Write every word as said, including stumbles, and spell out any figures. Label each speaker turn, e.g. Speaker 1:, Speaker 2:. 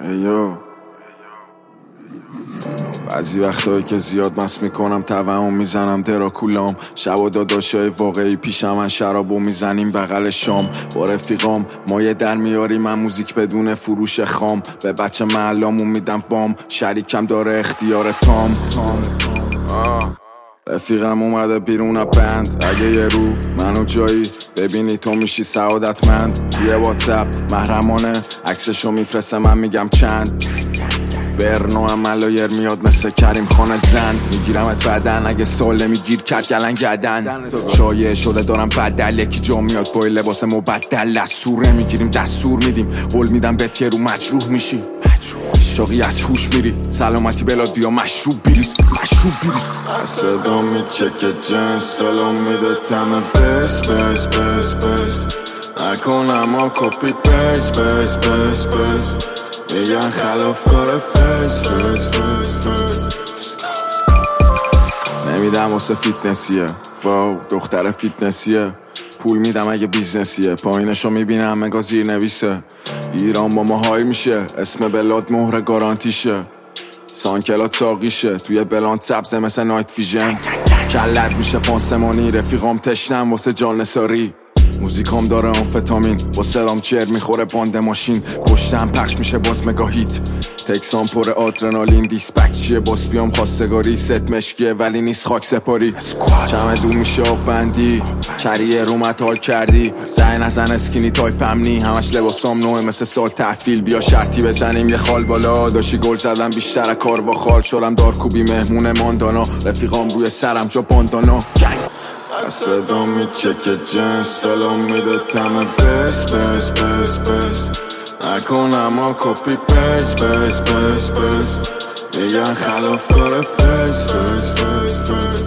Speaker 1: ایو بعضی وقتایی که زیاد مست میکنم توهم میزنم دراکولام شب و داداشای واقعی پیشم من شرابو میزنیم بغل شام با رفیقام ما یه در میاریم من موزیک بدون فروش خام به بچه محلامون میدم وام شریکم داره اختیار تام آه. رفیقم اومده بیرون بند اگه یه رو منو جایی ببینی تو میشی سعادتمند توی واتساپ محرمانه عکسشو میفرسته من میگم چند برنو هم ملایر میاد مثل کریم خانه زند میگیرمت بدن اگه سال نمیگیر کرد گلن گدن شایع شده دارم بدل یکی جا میاد با لباس مبدل دستور نمیگیریم دستور میدیم قول میدم بهت یه رو مجروح میشی شاقی از هوش میری سلامتی بلاد بیا مشروب بیریز مشروب بیریز صدا میچکه جنس فلو میده تمه بس بس بس بس نکنم ها کپی بس بس بس بس میگن خلافکار فس فس فس فس نمیدم واسه فیتنسیه واو دختر فیتنسیه پول میدم اگه بیزنسیه پایینشو میبینم مگا زیر نویسه ایران با ما های میشه اسم بلاد مهر گارانتیشه سانکلات ساقیشه توی بلان سبزه مثل نایت فیژن کلت میشه پانسمانی رفیقام تشنم واسه جان نساری موزیکام داره آمفتامین با صدام چر میخوره باند ماشین پشتم پخش میشه باز مگا هیت تکسام پر آدرنالین دیسپک چیه باز بیام خواستگاری ست مشکیه ولی نیست خاک سپاری چمه دو میشه آب بندی کریه رومت حال کردی زن نزن اسکینی تایپ امنی همش لباسام نوه مثل سال تحفیل بیا شرطی بزنیم یه خال بالا داشی گل زدم بیشتر کار و خال شدم دارکوبی مهمون ماندانا رفیقام روی سرم جا باندانا گنگ صدا میچکه جنس فلو میده تمه بس بس بس بس نکنم ها کپی بس بس بس بس میگن خلافکار فس فس فس فس